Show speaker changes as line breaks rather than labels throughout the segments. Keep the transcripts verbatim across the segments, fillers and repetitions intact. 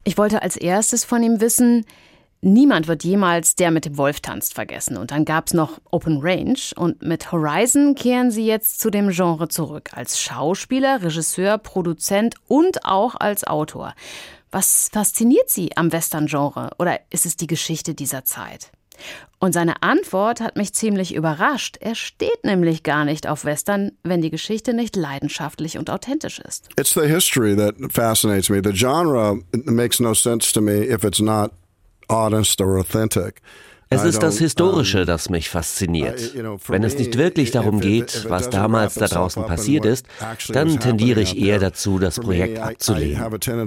Ich wollte als erstes von ihm wissen, niemand wird jemals Der mit dem Wolf tanzt vergessen. Und dann gab's noch Open Range. Und mit Horizon kehren Sie jetzt zu dem Genre zurück. Als Schauspieler, Regisseur, Produzent und auch als Autor. Was fasziniert Sie am Western-Genre? Oder ist es die Geschichte dieser Zeit? Und seine Antwort hat mich ziemlich überrascht. Er steht nämlich gar nicht auf Western, wenn die Geschichte nicht leidenschaftlich und authentisch ist.
It's the history that fascinates me. The genre makes no sense to me if it's not honest or authentic.
Es ist das Historische, das mich fasziniert. Wenn es nicht wirklich darum geht, was damals da draußen passiert ist, dann tendiere ich eher dazu, das Projekt abzulehnen.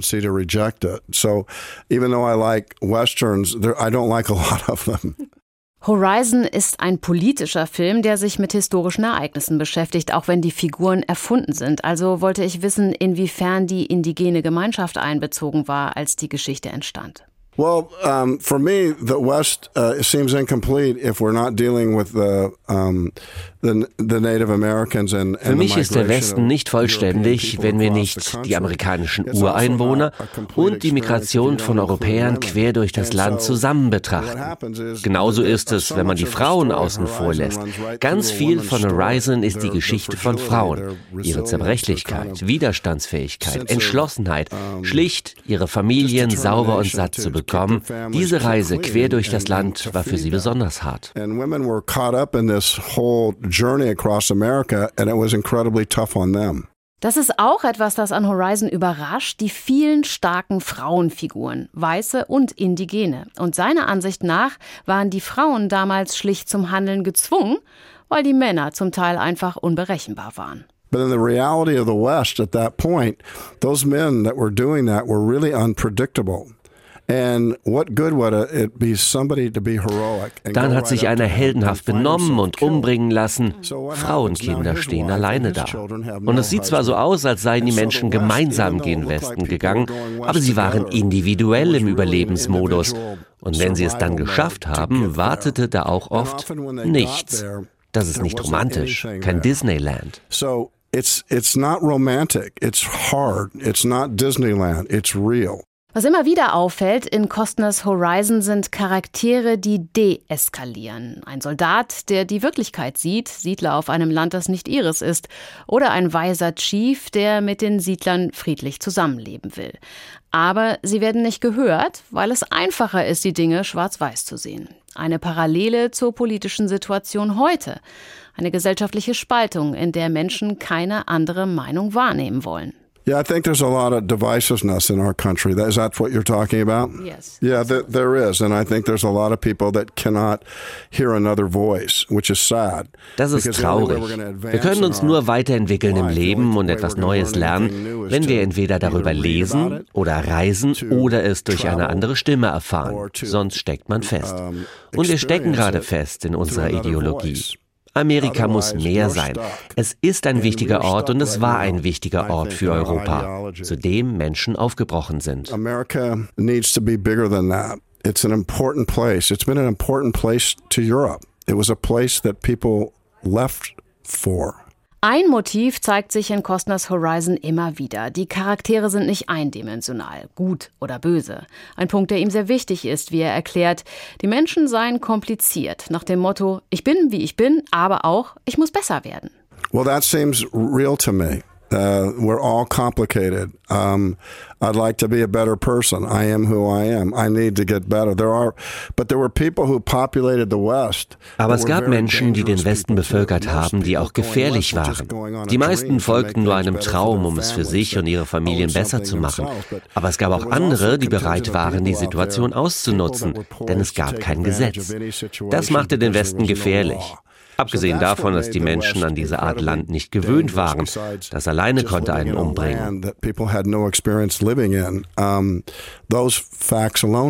Horizon ist ein politischer Film, der sich mit historischen Ereignissen beschäftigt, auch wenn die Figuren erfunden sind. Also wollte ich wissen, inwiefern die indigene Gemeinschaft einbezogen war, als die Geschichte entstand.
Well, um, for me, the West uh, seems incomplete if we're not dealing with the, um, the, the Native Americans and, and
Für mich ist der Westen nicht vollständig, wenn wir nicht die amerikanischen Ureinwohner und die Migration von Europäern quer durch das Land zusammen betrachten. Genauso ist es, wenn man die Frauen außen vor lässt. Ganz viel von Horizon ist die Geschichte von Frauen. Ihre Zerbrechlichkeit, Widerstandsfähigkeit, Entschlossenheit, schlicht ihre Familien sauber und satt zu bekommen. Diese Reise quer durch das Land war für sie besonders hart.
Das ist auch etwas, das an Horizon überrascht, die vielen starken Frauenfiguren, Weiße und Indigene. Und seiner Ansicht nach waren die Frauen damals schlicht zum Handeln gezwungen, weil die Männer zum Teil einfach unberechenbar waren.
But in the reality of the West at that point, those men that were doing that were then
hat sich einer heldenhaft benommen und umbringen lassen. Frauenkinder stehen alleine da. Und es sieht zwar so aus, als seien die Menschen gemeinsam gen Westen gegangen, aber sie waren individuell im Überlebensmodus. Und wenn sie es dann geschafft haben, wartete da auch oft nichts. Das ist nicht romantisch, kein Disneyland.
So it's it's not romantic, it's hard, it's not Disneyland, it's real.
Was immer wieder auffällt, in Costners Horizon sind Charaktere, die deeskalieren. Ein Soldat, der die Wirklichkeit sieht, Siedler auf einem Land, das nicht ihres ist. Oder ein weiser Chief, der mit den Siedlern friedlich zusammenleben will. Aber sie werden nicht gehört, weil es einfacher ist, die Dinge schwarz-weiß zu sehen. Eine Parallele zur politischen Situation heute. Eine gesellschaftliche Spaltung, in der Menschen keine andere Meinung wahrnehmen wollen.
Yeah, I think there's a lot of divisiveness in our country. Is that what you're talking about?
Yes.
Yeah, th- there is. And I think there's a lot of people that cannot hear another voice, which is sad.
Das ist traurig. Wir können uns nur weiterentwickeln im Leben und etwas Neues lernen, wenn wir entweder darüber lesen oder reisen oder es durch eine andere Stimme erfahren. Sonst steckt man fest. Und wir stecken gerade fest in unserer Ideologie. Amerika muss mehr sein. Es ist ein wichtiger Ort und es war ein wichtiger Ort für Europa, zu dem Menschen aufgebrochen sind.
America needs to be bigger than that. It's an important place. It's been an important place to Europe. It was a place that people left for.
Ein Motiv zeigt sich in Costners Horizon immer wieder. Die Charaktere sind nicht eindimensional, gut oder böse. Ein Punkt, der ihm sehr wichtig ist, wie er erklärt, die Menschen seien kompliziert, nach dem Motto, ich bin, wie ich bin, aber auch, ich muss besser werden.
Well, that seems real to me. Uh, we're all complicated. Um, I'd like to be a better person. I am who I am. I need to get better. There are, but there were people who populated the West.
Aber es gab Menschen, die den Westen bevölkert haben, die auch gefährlich waren. Die meisten folgten nur einem Traum, um es für sich und ihre Familien besser zu machen. Aber es gab auch andere, die bereit waren, die Situation auszunutzen, denn es gab kein Gesetz. Das machte den Westen gefährlich. Abgesehen davon, dass die Menschen an diese Art Land nicht gewöhnt waren. Das alleine konnte einen umbringen.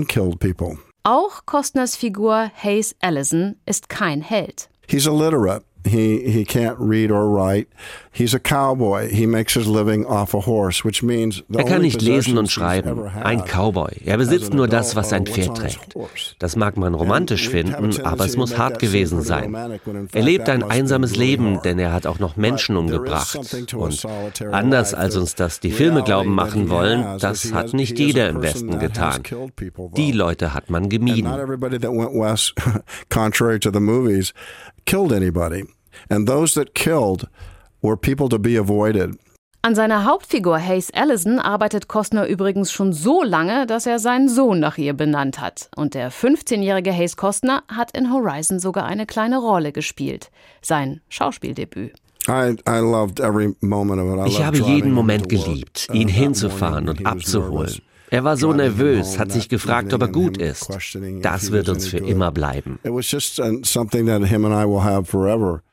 Auch Costners Figur Hayes Allison ist kein Held.
He's illiterate. He he can't read or write. He's a cowboy. He makes his living off a horse, which means
er kann nicht lesen und schreiben. Ein Cowboy. Er besitzt nur das, was ein Pferd trägt. Das mag man romantisch finden, aber es muss hart gewesen sein. Er lebt ein einsames Leben, denn er hat auch noch Menschen umgebracht. Und anders als uns das die Filme glauben machen wollen, das hat nicht jeder im Westen getan. Die Leute hat man gemieden.
Contrary to the movies, killed anybody. And those that killed were people to be avoided.
An seiner Hauptfigur Hayes Allison arbeitet Costner übrigens schon so lange, dass er seinen Sohn nach ihr benannt hat. Und der fünfzehnjährige Hayes Costner hat in Horizon sogar eine kleine Rolle gespielt. Sein Schauspieldebüt.
I, I loved every moment of it. I
ich habe jeden Moment geliebt, ihn hinzufahren und abzuholen. Er war so nervös, hat sich gefragt, ob er gut ist. Das wird uns für immer bleiben.
It was just something that him and I will have forever.